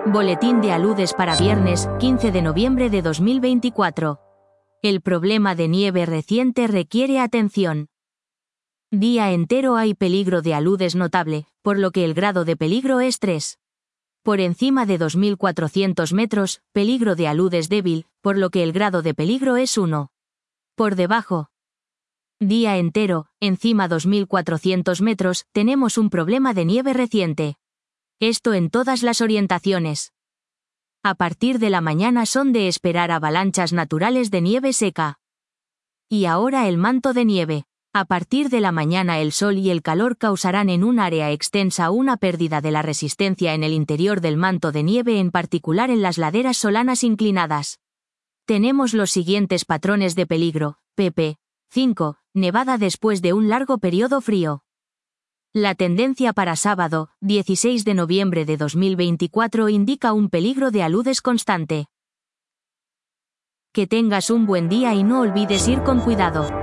Boletín de aludes para viernes, 15 de noviembre de 2024. El problema de nieve reciente requiere atención. Día entero hay peligro de aludes notable, por lo que el grado de peligro es 3. Por encima de 2.400 metros, peligro de aludes débil, por lo que el grado de peligro es 1. Por debajo. Día entero, encima 2.400 metros, tenemos un problema de nieve reciente. Esto en todas las orientaciones. A partir de la mañana son de esperar avalanchas naturales de nieve seca. Y ahora el manto de nieve. A partir de la mañana el sol y el calor causarán en un área extensa una pérdida de la resistencia en el interior del manto de nieve, en particular en las laderas solanas inclinadas. Tenemos los siguientes patrones de peligro. pp. 5. Nevada después de un largo periodo frío. La tendencia para sábado, 16 de noviembre de 2024 indica un peligro de aludes constante. Que tengas un buen día y no olvides ir con cuidado.